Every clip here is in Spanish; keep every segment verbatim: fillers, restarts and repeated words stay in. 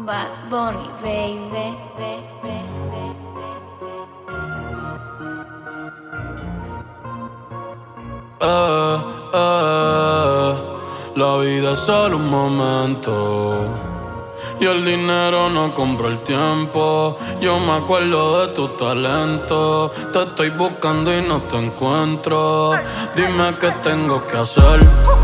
Bad Bunny, baby. Eh, eh, la vida es solo un momento y el dinero no compra el tiempo. Yo me acuerdo de tu talento. Te estoy buscando y no te encuentro. Dime qué tengo que hacer,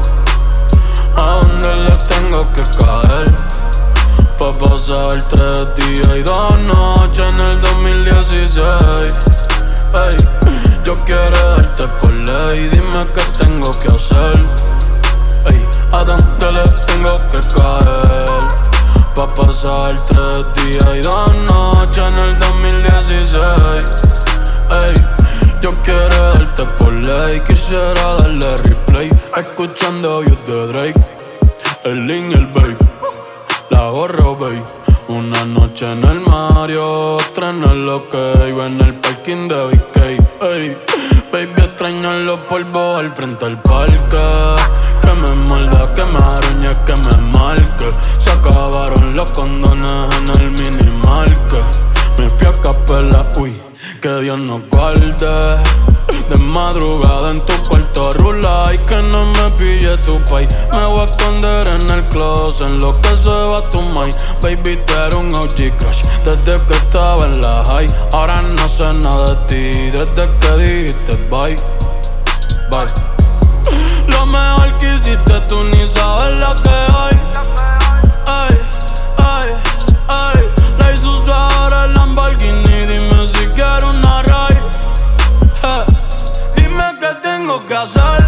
a dónde le tengo que caer, pa' pasar tres días y dos noches en el dos mil dieciséis. Ey, yo quiero darte por ley. Dime qué tengo que hacer, ey, a dónde le tengo que caer, pa' pasar tres días y dos noches en el dos mil dieciséis. Ey, yo quiero darte por ley. Quisiera darle replay, escuchando views de Drake, el link y el babe. La gorro, babe. Una noche en el Mario, otra en el OK, en el parking de B K. Ey, baby, extraño los polvos al frente del parque. Que me muerda, que me arañe, que me marque. Se acabaron los condones en el minimarket. Me fui a capela, uy, que Dios nos guarde. De madrugada en tu cuarto rula y que no me pille tu pay. Me voy a esconder en el closet en lo que se va tu mind. Baby, tú eres un O G crush desde que estaba en la high. Ahora no sé nada de ti desde que dijiste bye, bye. Lo mejor que hiciste tú ni sabes lo que hay. Ay, ay, ay. La hizo usar el Lamborghini. Dime si quiero una ride. Hey. Dime qué tengo que hacer,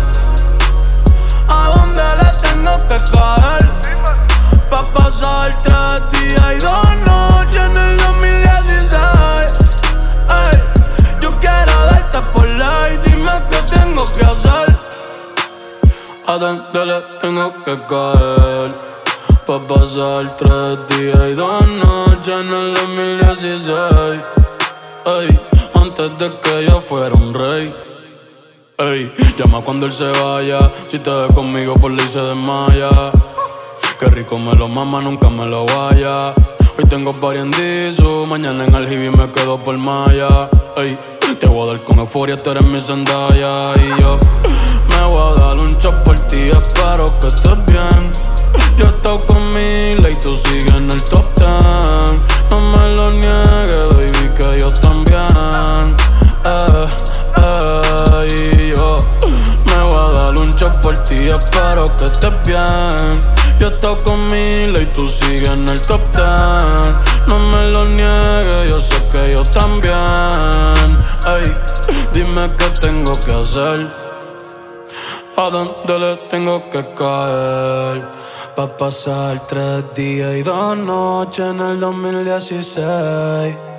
a dónde le tengo que caer, pa' pasar tres días y dos noches en el dos mil dieciséis. Ey, yo quiero darte por ley. Dime qué tengo que hacer, a dónde le tengo que caer, pa' pasar tres días y dos noches en el dos mil dieciséis. Ey, antes de que yo fuera un rey. Ey, llama cuando él se vaya. Si te ve conmigo por ley se desmaya. Qué rico me lo mama, nunca me lo vaya. Hoy tengo party en Disu, mañana en el Hibi me quedo por Maya. Ey, te voy a dar con euforia, tú eres mi Zendaya. Y yo me voy a dar un shot por ti, espero que estés bien. Yo he estado con Mila y tú sigues en el top ten. No me lo niegues, baby, que yo también. Eh, eh, y yo me voy a dar un shot por ti, espero que estés bien. Yo he estado con Mila y tú sigues en el top ten. No me lo niegues, yo sé que yo también. Ey, dime qué tengo que hacer, a dónde le tengo que caer, pa' pasar tres días y dos noches en el dos mil dieciséis.